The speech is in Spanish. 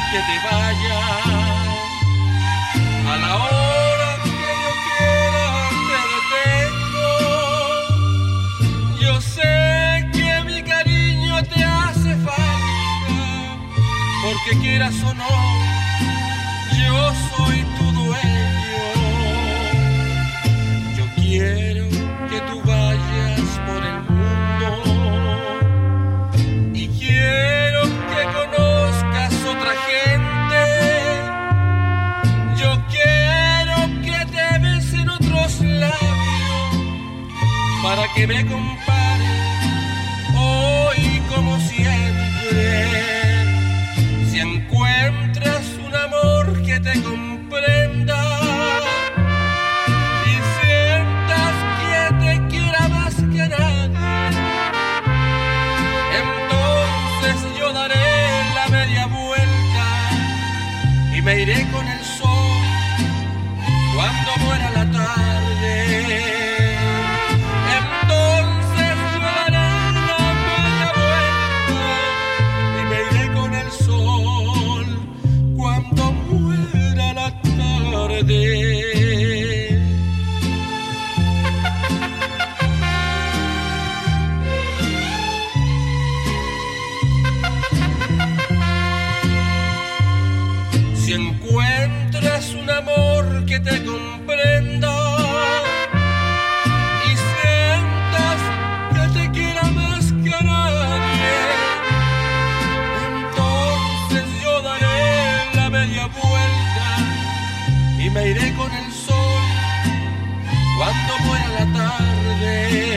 que te vayas. A la hora que yo quiera te detengo. Yo sé que mi cariño te hace falta, porque quieras o no, yo soy tu dueño. Yo quiero que tú vayas por el mundo y quiero que conozcas otra gente. Yo quiero que te besen otros labios para que me compares hoy como siempre. Si encuentras un amor que te comprenda y sientas que te quiera más que nadie, entonces yo daré la media vuelta y me iré con el sol cuando muera la tarde. Entonces yo daré la media vuelta y me iré con el sol cuando muera la tarde. Si encuentras un amor que te comprenda y sientas que te quiera más que a nadie, entonces yo daré la media vuelta y me iré con el sol cuando muera la tarde.